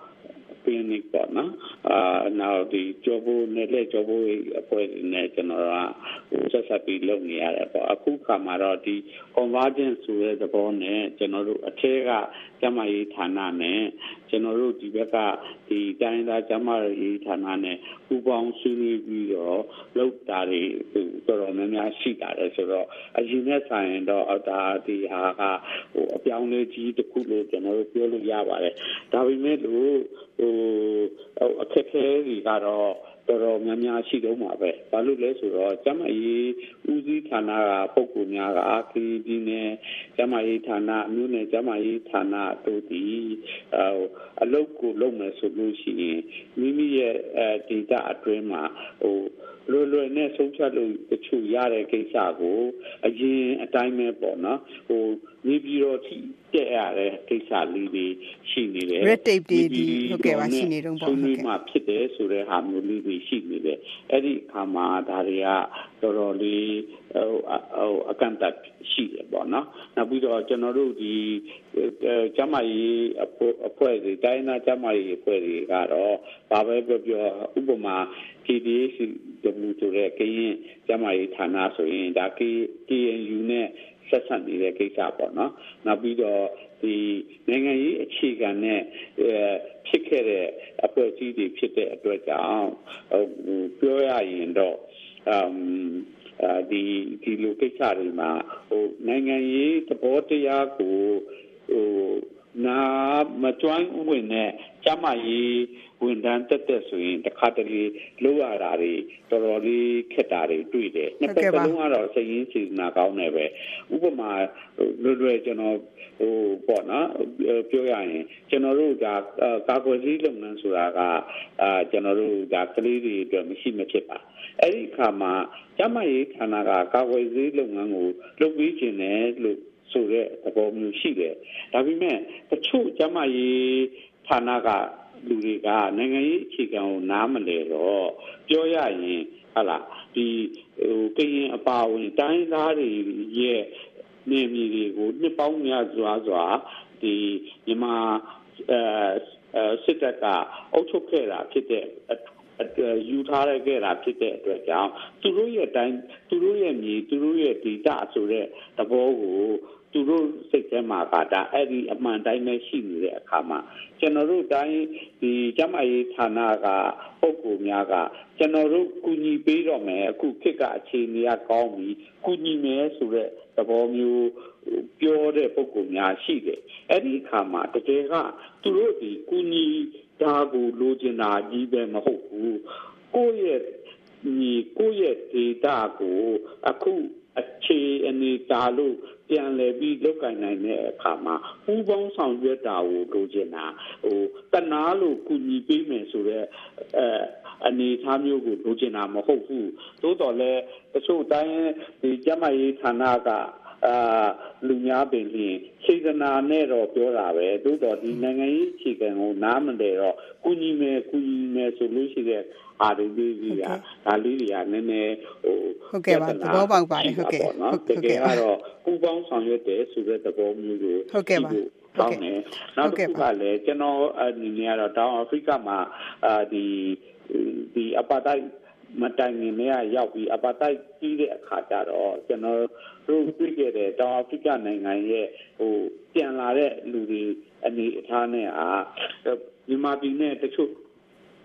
Speaker 4: clinic ပေါ့နော်အာနောက်ဒီကြောဖို့နဲ့လက်ကြောဖို့အဖွဲ့နဲ့ကျွန်တော်ကဆက်ဆက်ပြီးလုပ်နေရတယ်ပေါ့အခုခါမှာတော့ဒီ convergence ဆိုတဲ့သဘောနဲ့ကျွန်တော်တို့အထက်ကကျမရေးဌာနနဲ့ကျွန်တော်တို့ဒီဘက်ကဒီတိုင်းသားကျမရေးဌာနနဲ့ပူးပေါင်းဆွေးနွေးပြီးတော့လုပ်တာတွေတော်တော်များများရှိတာတယ်ဆိုတော့အရင်နဲ့ဆိုင်တော့ဒါဒီဟာကဟိုအပြောင်းလဲကြီးတစ်ခုလို့ကျွန်တော်တို့ပြောလို့ရပါတယ်ဒါပေမဲ့လို့ဟိုအခက်အခဲတွေကတော့တော်တော်များများရှိတော့မှာပဲဘာလို့လဲဆိုတော့ကျမကြီးဦးစီးဌာနကပုံကူများကအာခီဒီနဲ့ကျမကြီးဌာနအမျိုးနဲ့ကျမကြီးဌာနတို့ဒီအလုပ်ကိုလုပ်မယ်ဆိုလို့ရှိရင်မိမိရဲ့အဲဒေတာအတွင်းမှာဟိုလွယ်လွယ်နဲ့ဆုံးဖြတ်လို့တချို့ရတဲ့ကိစ္စကိုအရင်အတိုင်းပဲပေါ့နော်ဟိုနေပြီးတော့ထိတဲ့ရတဲ့ကိစ္စလေးတွေရှိနေတယ်
Speaker 1: red tape တွေဒီဟုတ်ကဲ့ပါရှိနေတော့ပေါ့
Speaker 4: ဟုတ်ကဲ့မှာဖြစ်တယ်ဆိုတဲ့ဟာမျိုးလေးတွေရှိနေတယ်အဲ့ဒီအခါမှာဒါတွေကတော်တော်လေးဟိုဟိုအကန့်အသတ်ရှိတယ်ပေါ့နော်နောက်ပြီးတော့ကျွန်တော်တို့ဒီကျမကြီးအဖွဲ့တွေတိုင်းသားကျမကြီးအဖွဲ့တွေကတော့ဘာပဲပြောပြောဥပမာ K D H W ဆိုတဲ့ကရင်ကျမကြီးဌာနဆိုရင်ဒါ K N U နဲ့ဆက်ဆက်နေတဲ့ကိစ္စပေါ့နော်နောက်ပြီးတော့ဒီနိုင်ငံရေးအခြေခံနဲ့ဖြစ်ခဲ့တဲ့အဖွဲ့အစည်းတွေဖြစ်တဲ့အတွက်ကြောင့်ပြောရရင်တော့အမ်ဒီဒီလိုကိစ္စတွေမှာဟိုနိုင်ငံရေးသဘောတရားကိုဟိုနာမကျွမ်းဝင်တဲ့ကျမကြီးဝန်ထမ်းတက်တက်ဆိုရင်တခါတလေလောက်ရတာတွေတော်တော်လေးခက်တာတွေတွေ့တယ်နှစ်ပတ်လုံးကတော့စိတ်ရင်းစေနာကောင်းတယ်ပဲဥပမာလွယ်လွယ်ကျွန်တော်ဟိုပေါ့နော်ပြောရရင်ကျွန်တော်တို့ဒါကာကွယ်ဆေးလုပ်ငန်းဆိုတာကအာကျွန်တော်တို့ဒါကလေးတွေအတွက်မရှိမဖြစ်ပါအဲ့ဒီအခါမှာကျမကြီးဌာနကကာကွယ်ဆေးလုပ်ငန်းကိုလုပ်ပြီးခြင်းတယ်လို့ဆိုတဲ့သဘောမျိုးရှိတယ်ဒါပေမဲ့တချို့ကျမကြီးဌာနကလူတွေကနိုင်ငံရေးအခြေခံကိုနားမလည်တော့ပြောရရင်ဟာလားဒီဟိုကရင်အပါဝင်တိုင်းသားတွေရဲ့နေမြေတွေကိုနှစ်ပေါင်းများစွာစွာဒီမြန်မာအဲစစ်တပ်ကအုပ်ချုပ်ခဲ့တာဖြစ်တဲ့ယူထားရခဲ့တာဖြစ်တဲ့အတွက်ကြောင့်သူတို့ရဲ့တိုင်းသူတို့ရဲ့မြေသူတို့ရဲ့ဒေတာဆိုတဲ့သဘောကိုသူတို့စိတ်ထဲမှာကဒါအဲ့ဒီအမှန်တိုင်းပဲရှိနေတဲ့အခါမှာကျွန်တော်တို့တိုင်းဒီကျမကြီးဌာနကပုံကူများကကျွန်တော်တို့ကူညီပေးတော့မယ်အခုခေတ်ကအခြေအနေကကောင်းပြီကူညီမယ်ဆိုတဲ့သဘောမျိုးပြောတဲ့ပုံကူများရှိတယ်အဲ့ဒီအခါမှာတကယ်ကသူတို့ဒီကူညီဒါကိုလိုချင်တာကြီးပဲမဟုတ်ဘူးကိုယ့်ရဲ့ဒီကိုယ့်ရဲ့ဒေတာကိုအခုအခြေအနေတာလို့ပြန်လည်ပြီးလောက်ကင်နိုင်တဲ့အခါမှာပူးပေါင်းဆောင်ရွက်တာကိုလိုချင်တာဟိုတနာလို့ကူညီပေးမယ်ဆိုတော့အဲအနေအထားမျိုးကိုလိုချင်တာမဟုတ်ဘူးသို့တော်လည်းတချို့တိုင်းဒီကျမကြီးဌာနကအာလူများပင်လျင်စေတနာနဲ့တော့ပြောတာပဲသို့တော်ဒီနိုင်ငံရေးအခြေခံကိုနားမလည်တော့ကူညီမယ်ကူညီမယ်ဆိုလို့ရှိတဲ့အားတွေကြီးကြီးကဒါလေးတွေကနည်းနည်းဟို
Speaker 1: ဟုတ်ကဲ့ပါသဘောပေါက်ပါတယ်ဟုတ်ကဲ့
Speaker 4: ဟုတ်ကဲ့ကတော့ပူပေါင်းဆောင်ရွက်တယ်ဆိုတဲ့သဘောမျိုးကို
Speaker 1: ဟုတ်ကဲ့ပါ
Speaker 4: တောင်းတယ်နောက်တစ်ခုကလည်းကျွန်တော်အနေနဲ့ကတော့တောင်အာဖရိကမှာအာဒီဒီအပါတိုင်းမတိုင်ငင်နဲ့ရောက်ပြီးအပါတိုက်ပြီးတဲ့အခါကျတော့ကျွန်တော်တို့တွေ့ခဲ့တဲ့တောင်အာဖရိကနိုင်ငံရဲ့ဟိုပြန်လာတဲ့လူတွေအနေအထားနဲ့အာမြန်မာပြည်နဲ့တချို့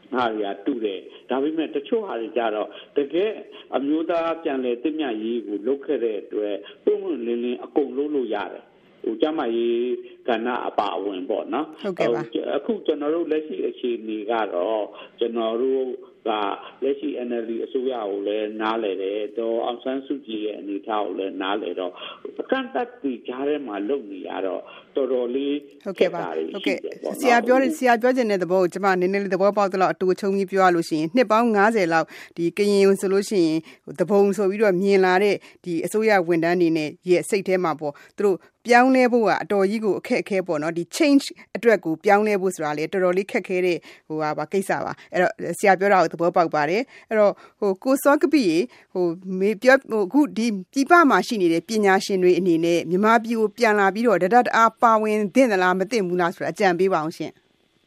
Speaker 4: ဟာရတူတယ်ဒါပေမဲ့တချို့ဟာတွေကြတော့တကယ်အမျိုးသားပြန်လဲတင့်မြတ်ရေးကိုလုပ်ခဲ့တဲ့အတွက်ပုံမှန်လင်းလင်းအကုန်လုပ်လို့ရတယ်ဟိုကျမကြီးကဏ္ဍအပါအဝင်ပေါ့နော်အခုကျွန်တော်တို့လက်ရှိအခြေအနေကတော့ကျွန်တော်တို့ကလက်ရှိ N L D အစိုးရကိုလည်းနားလည်တယ်တော့အောင်ဆန်းစုကြည်ရဲ့အနေအထားကိုလည်းနားလည်တော့အကန့်အသတ်ကြီးကြားထဲမှာလုပ်နေရတော့တော်တော်လေး
Speaker 1: ဟုတ်ကဲ့ပါဟုတ်ကဲ့ဆရာပြောဆရာပြောခြင်းတဲ့သဘောကိုကျွန်မနည်းနည်းလေးသဘောပေါက်တော့အတူချုံကြီးပြောရလို့ရှိရင်နှစ်ပေါင်း၅၀လောက်ဒီကရင်ဆိုလို့ရှိရင်သဘုံဆိုပြီးတော့မြင်လာတဲ့ဒီအစိုးရဝန်ထမ်းတွေနဲ့ရဲ့စိတ်ထဲမှာပေါ့သူတို့ပြောင်းလဲဖို့ကအတော်ကြီးကိုအခက်အခဲပေါ့နော်ဒီ change အတွက်ကိုပြောင်းလဲဖို့ဆိုတာလေတော်တော်လေးခက်ခဲတဲ့ဟိုဟာပါကိစ္စပါအဲ့တော့ဆရာပြောတာကိုသဘောပေါက်ပါတယ်အဲ့တော့ဟိုကိုစောကပိရေဟိုမေပြောဟိုအခုဒီပြည်ပမှာရှိနေတဲ့ပညာရှင်တွေအနေနဲ့မြန်မာပြည်ကိုပြန်လာပြီးတော့တဒတ်အားပါဝင်သင့်သလားမသင့်ဘူးလားဆိုတာအကြံပေးပါအောင်ရှင်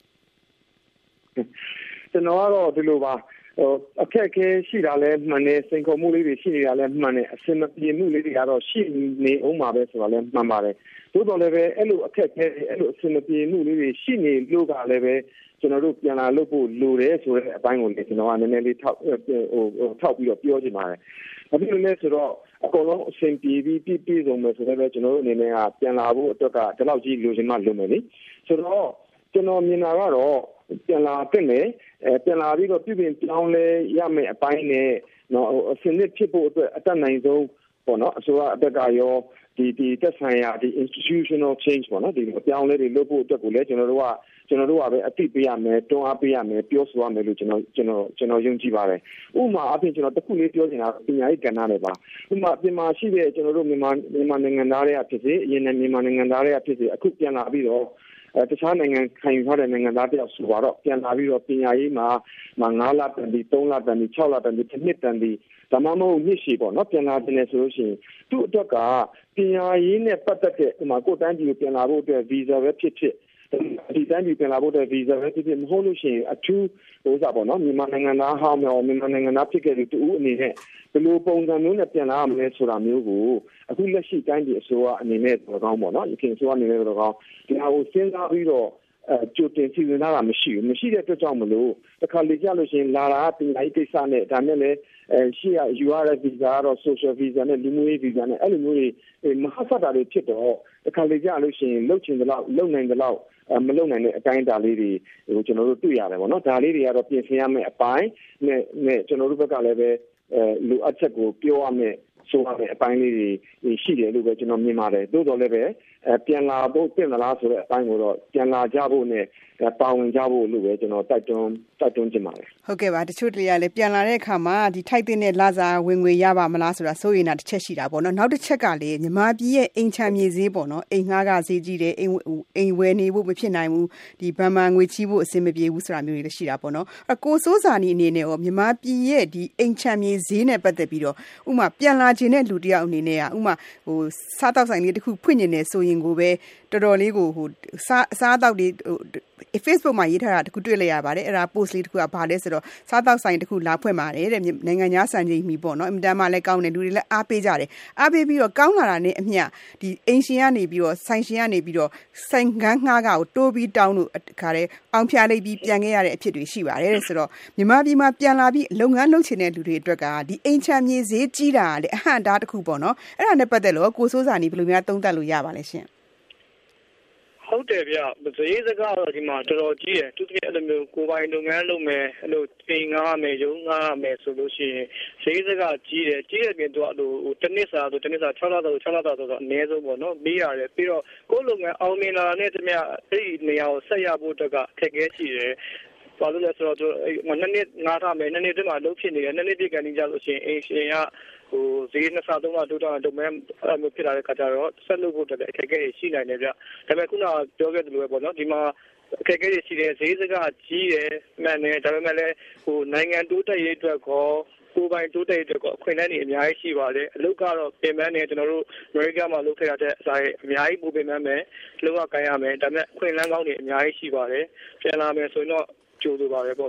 Speaker 2: ကျွန်တော်ကတော့ဒီလိုပါဟိုအခက်အခဲရှိတာလဲမှန်တယ်စိန်ခေါ်မှုလေးတွေရှိနေတာလဲမှန်တယ်အစင်မပြေမှုလေးတွေကတော့ရှိနေအောင်ပါပဲဆိုတာလဲမှန်ပါတယ်သို့တော်လည်းပဲအဲ့လိုအခက်အခဲအဲ့လိုအစင်မပြေမှုလေးတွေရှိနေလို့ကလည်းပဲကျွန်တော်တို့ပြန်လာလို့ဖို့လိုတယ်ဆိုတဲ့အပိုင်းကိုလည်းကျွန်တော်ကနည်းနည်းလေးထောက်ဟိုထောက်ပြီးတော့ပြောချင်ပါတယ်။ဘာဖြစ်လို့လဲဆိုတော့အကုန်လုံးအဆင်ပြေပြီးပြည့်ပြည့်စုံမယ်ဆိုတော့ကျွန်တော်တို့အနေနဲ့ကပြန်လာဖို့အတွက်ကဒီလောက်ကြီးလိုချင်မှလိုမယ်လေ။ဆိုတော့ကျွန်တော်မြင်တာကတော့ပြန်လာတဲ့လေအဲပြန်လာပြီးတော့ပြည်ပြင်ပြောင်းလဲရမယ်အပိုင်းနဲ့နော်အစနစ်ဖြစ်ဖို့အတွက်အတတ်နိုင်ဆုံးပေါ့နော်အစိုးရအတက်ကရောဒီဒီသက်ဆိုင်ရာဒီ institutional change ပေါ့နော်ဒီပြောင်းလဲတွေလုပ်ဖို့အတွက်ကိုလည်းကျွန်တော်တို့ကကျွန်တော်တို့ကပဲအသိပေးရမယ်တွန်းအားပေးရမယ်ပြောဆိုရမယ်လို့ကျွန်တော်ကျွန်တော်ကျွန်တော်ယုံကြည်ပါတယ်ဥပမာအပြင်ကျွန်တော်တစ်ခုလေးပြောချင်တာပညာရေးကဏ္ဍနဲ့ပါဥပမာပြင်မာရှိတဲ့ကျွန်တော်တို့မြန်မာမြန်မာနိုင်ငံသားတွေကဖြစ်စေအရင်ကမြန်မာနိုင်ငံသားတွေကဖြစ်စေအခုပြန်လာပြီးတော့အဲတခြားနိုင်ငံခံယူထားတဲ့နိုင်ငံသားတယောက်ဆိုတော့ပြန်လာပြီးတော့ပညာရေးမှာငါးလတန်ပြီးသုံးလတန်ပြီးခြောက်လတန်ပြီးတစ်နှစ်တန်ပြီးဒါမှမဟုတ်နှစ်ရှည်ပေါ့နော်ပြန်လာတယ်ဆိုလို့ရှိရင်သူ့အတွက်ကပညာရေးနဲ့ပတ်သက်တဲ့ဥပမာကိုတန်းကြီးကိုပြန်လာဖို့အတွက် visa ပဲဖြစ်ဖြစ်ဒီတန်းကြီးပြန်လာဖို့အတွက် visa ပဲဖြစ်ဖြစ်မဟုတ်လို့ရှိရင်အထူးဟိုစားပေါ့နော်မြန်မာနိုင်ငံသားဟောင်းမျိုးမြန်မာနိုင်ငံသားဖြစ်ခဲ့တဲ့တူအနေနဲ့ဘယ်လိုပုံစံမျိုးနဲ့ပြန်လာမလဲဆိုတာမျိုးကိုအခုလက်ရှိတိုင်းပြည်အစိုးရအနေနဲ့တော့ကောင်းပေါ့နော်ဒီခင်အစိုးရအနေနဲ့တော့ကောင်းဒီဟာကိုစဉ်းစားပြီးတော့အဲကြိုတင်စီစဉ်တာမရှိဘူးမရှိတဲ့အတွက်ကြောင့်မလို့တခါလေကြလို့ရှိရင်လာတာပညာရေးကိစ္စနဲ့ဒါနဲ့လည်းအဲရှိရ U R S visa တော့ social visa နဲ့လူမျိုးရေး visa နဲ့အဲ့လိုမျိုးတွေမဟာစတာတွေဖြစ်တော့တခါလေကြလို့ရှိရင်လှုပ်ချင်သလောက်လှုပ်နိုင်သလောက်မလုံနိုင်တဲ့အတိုင်းအတာလေးတွေဟိုကျွန်တော်တို့တွေ့ရတယ်ပေါ့နော်ဒါလေးတွေကတော့ပြင်ဆင်ရမယ့်အပိုင်းနဲ့နဲ့ကျွန်တော်တို့ဘက်ကလည်းပဲအဲလိုအပ်ချက်ကိုပြောရမယ့်ဆိုရမယ့်အပိုင်းလေးတွေရှိတယ်လို့ပဲကျွန်တော်မြင်ပါတယ်သို့တော်လည်းပဲအဲပြန်လာဖို့ပြင်လာဆိုတဲ့အပိုင်းကိုတော့ပြန်လာကြဖို့နဲ့ပါဝင်ကြဖို့လို့ပဲကျွန်တော်တိုက်တွန်းတိုက်တွန်းချင်ပါတယ်
Speaker 1: ဟုတ်ကဲ့ပါတချို့တွေကလည်းပြန်လာတဲ့အခါမှာဒီထိုက်တဲ့လာစာဝင်ငွေရပါမလားဆိုတာစိုးရိမ်တာတစ်ချက်ရှိတာပေါ့နော်နောက်တစ်ချက်ကလေမြန်မာပြည်ရဲ့အိမ်ချမ်းမြေဈေးပေါ့နော်အိမ်ငှားကဈေးကြီးတယ်အိမ်အိမ်ဝယ်နေဖို့မဖြစ်နိုင်ဘူးဒီဗမာငွေချီးဖို့အဆင်မပြေဘူးဆိုတာမျိုးတွေလည်းရှိတာပေါ့နော်အကိုစိုးစာနီအနေနဲ့ရောမြန်မာပြည်ရဲ့ဒီအိမ်ချမ်းမြေဈေးနဲ့ပတ်သက်ပြီးတော့ဥမာပြန်လာခြင်းတဲ့လူတယောက်အနေနဲ့ကဥမာဟိုစားတောက်ဆိုင်လေးတစ်ခုဖွင့်နေတယ်ဆိုရင်ကိုပဲတော်တော်လေးကိုဟိုစားစားတောက်တွေဟို Facebook မှာရေးထားတာတခုတွေ့လိုက်ရပါတယ်အဲ့ဒါ post လေးတခုကဘာလဲဆိုတော့စားတောက်ဆိုင်တခုလာဖွင့်ပါတယ်တဲ့နိုင်ငံခြားစံချိန်မီပေါ့နော်အင်တာမှာလည်းကောင်းတယ်လူတွေလည်းအားပေးကြတယ်အားပေးပြီးတော့ကောင်းလာတာနဲ့အမျှဒီအင်ရှင်ကနေပြီးတော့ဆိုင်ရှင်ကနေပြီးတော့ဆိုင်ကန်းငှားကကိုတိုးပြီးတောင်းလို့ခါတဲ့အောင်ဖျားလိုက်ပြီးပြန်ခဲ့ရတဲ့အဖြစ်တွေရှိပါတယ်တဲ့ဆိုတော့မြန်မာပြည်မှာပြန်လာပြီးလုပ်ငန်းလုပ်ချင်တဲ့လူတွေအတွက်ကဒီအိမ်ချမ်းမြေဈေးကြီးတာလေအဟန့်တားတစ်ခုပေါ့နော်အဲ့ဒါနဲ့ပတ်သက်လို့ကိုစိုးစာနေဘယ်လိုများသုံးသပ်လို့ရပါလဲရှင်
Speaker 3: ဟုတ်တယ်ဗျဈေးစကားတော့ဒီမှာတော်တော်ကြီးတယ်သူတကယ်အဲ့လိုမျိုးကိုယ်ပိုင်လုပ်ငန်းလုပ်မယ်အဲ့လိုတင်ငားမယ်ရုံးငားမယ်ဆိုလို့ရှိရင်ဈေးစကားကြီးတယ်ကြီးတဲ့ပြင်သူကဟိုတစ်နှစ်စာဆိုတစ်နှစ်စာ6လဆို6လဆိုတော့အနည်းဆုံးပေါ့နော်မေးရတယ်ပြီးတော့ကိုယ်လုပ်ငန်းအောင်မြင်လာတဲ့တည်းမြအဲ့ဒီနေရာကိုဆက်ရဖို့အတွက်ကအခက်အခဲရှိတယ်ဘာလို့လဲဆိုတော့နှစ်နှစ်ငားထားမယ်နှစ်နှစ်တည်းမှာလုပ်ဖြစ်နေတယ်နှစ်နှစ်ပြည့်ကန်နေကြလို့ရှိရင်အင်ရှင်ကဟိုဈေးနှစ်ဆသုံးဆတိုးတာတော့မဲအဲ့လိုဖြစ်လာတဲ့ခါကျတော့ဆက်လုပ်ဖို့အတွက်အခက်အခဲရှိနိုင်တယ်ဗျဒါပေမဲ့ခုနကပြောခဲ့သလိုပဲပေါ့နော်ဒီမှာအခက်အခဲရှိတယ်ဈေးစကားကြီးတယ်မှန်တယ်ဒါပေမဲ့လည်းဟိုနိုင်ငံတိုးတက်ရေးအတွက်ကောကိုယ်ပိုင်တိုးတက်ရေးအတွက်ကောအခွင့်အလမ်းတွေအများကြီးရှိပါတယ်အလုပ်ကတော့ပြင်ပန်းနေကျွန်တော်တို့အမေရိကမှာလုပ်ခဲ့ရတဲ့အစားအများကြီးပိုပြင်ပန်းမယ်လုပ်ရကိုင်ရမယ်ဒါပေမဲ့အခွင့်အလမ်းကောင်းတွေအများကြီးရှိပါတယ်ပြန်လာမယ်ဆိုရင်တော့ကြိုးဆိုပါပဲပေါ့ဗျာ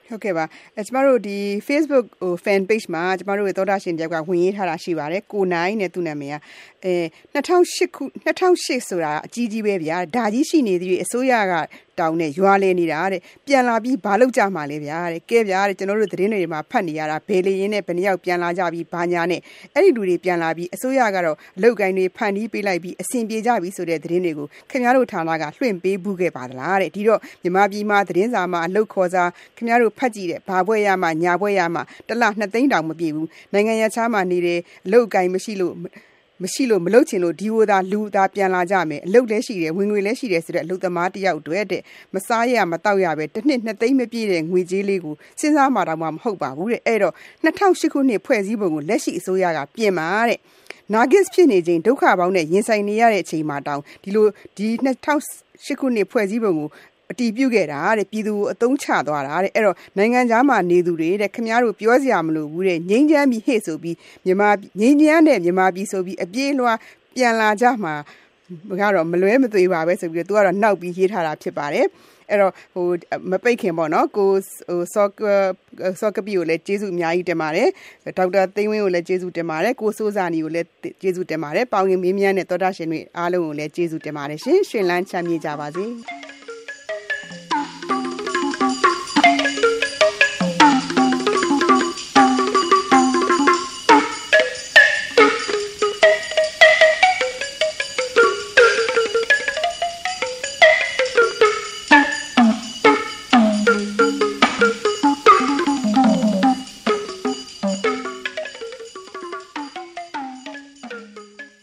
Speaker 1: ဟုတ်ကဲ့ပါအဲကျမတို့ဒီ Facebook ဟို fan page မှာကျမတို့ရဲ့သောတာရှင်တယောက်ကဝင်ရေးထားတာရှိပါတယ်ကိုနိုင်နဲ့သူ့နာမည်ကအဲ၂၀၀၈ခု၂၀၀၈ဆိုတာအကြီးကြီးပဲဗျာဒါကြီးရှိနေသေးတယ်အစိုးရကတောင်းနဲ့ရွာလဲနေတာတဲ့ပြန်လာပြီးဘာလုပ်ကြမှာလဲဗျာတဲ့ကဲဗျာတဲ့ကျွန်တော်တို့သတင်းတွေမှာဖတ်နေရတာဘယ်လေရင်နဲ့ဘယ်နှယောက်ပြန်လာကြပြီးဘာညာနဲ့အဲ့ဒီလူတွေပြန်လာပြီးအစိုးရကတော့အလုပ်ကိုင်းတွေဖန်တီးပေးလိုက်ပြီးအဆင်ပြေကြပြီဆိုတဲ့သတင်းတွေကိုခင်ဗျားတို့ဌာနကလွှင့်ပေးဘူးခဲ့ပါသလားတဲ့ဒီတော့မြန်မာပြည်မှာသတင်းစာမှာအလုပ်ခေါ်စာခင်ဗျားတို့ဖတ်ကြည့်တဲ့ဘာဘွဲရမှာညာဘွဲရမှာတလနှစ်သိန်းတောင်မပြည့်ဘူးနိုင်ငံရခြားမှာနေတယ်အလုပ်ကိုင်းမရှိလို့မရှိလို့မလုပ်ချင်လို့ဒီဝသာလူသားပြန်လာကြမယ်အလုပ်လည်းရှိတယ်ဝင်ငွေလည်းရှိတယ်ဆိုတော့အလုပ်သမားတယောက်အတွက်တဲ့မစားရမတောက်ရပဲတစ်နှစ်နှစ်သိန်းမပြည့်တဲ့ငွေကြေးလေးကိုစဉ်းစားမှတော့မှမဟုတ်ပါဘူးတဲ့အဲ့တော့၂၀၀၈ခုနှစ်ဖွဲ့စည်းပုံကိုလက်ရှိအစိုးရကပြင်ပါတဲ့နာဂစ်ဖြစ်နေခြင်းဒုက္ခပေါင်းနဲ့ရင်ဆိုင်နေရတဲ့အချိန်မှာတောင်ဒီလိုဒီ၂၀၀၈ခုနှစ်ဖွဲ့စည်းပုံကိုအတီးပြုတ်ခဲ့တာတဲ့ပြည်သူကိုအသုံးချသွားတာတဲ့အဲ့တော့နိုင်ငံသားမှာနေသူတွေတဲ့ခင်ဗျားတို့ပြောစရာမလိုဘူးတဲ့ငိမ့်ချမ်းပြီးဟဲ့ဆိုပြီးမြန်မာငိမ့်ချမ်းတဲ့မြန်မာပြည်ဆိုပြီးအပြေးလွှားပြန်လာကြမှာကတော့မလွဲမသွေပါပဲဆိုပြီးသူကတော့နောက်ပြီးရေးထားတာဖြစ်ပါတယ်အဲ့တော့ဟိုမပိတ်ခင်ပေါ့နော်ကိုဟိုဆော့ဆော့ကပီကိုလည်းကျေးဇူးအများကြီးတင်ပါတယ်ဒေါက်တာသိန်းဝင်းကိုလည်းကျေးဇူးတင်ပါတယ်ကိုစိုးစာနီကိုလည်းကျေးဇူးတင်ပါတယ်ပေါင်ရင်မင်းမြန်းနဲ့သောတာရှင်တွေအားလုံးကိုလည်းကျေးဇူးတင်ပါတယ်ရှင်ရှင်လန်းချမ်းမြေ့ကြပါစေ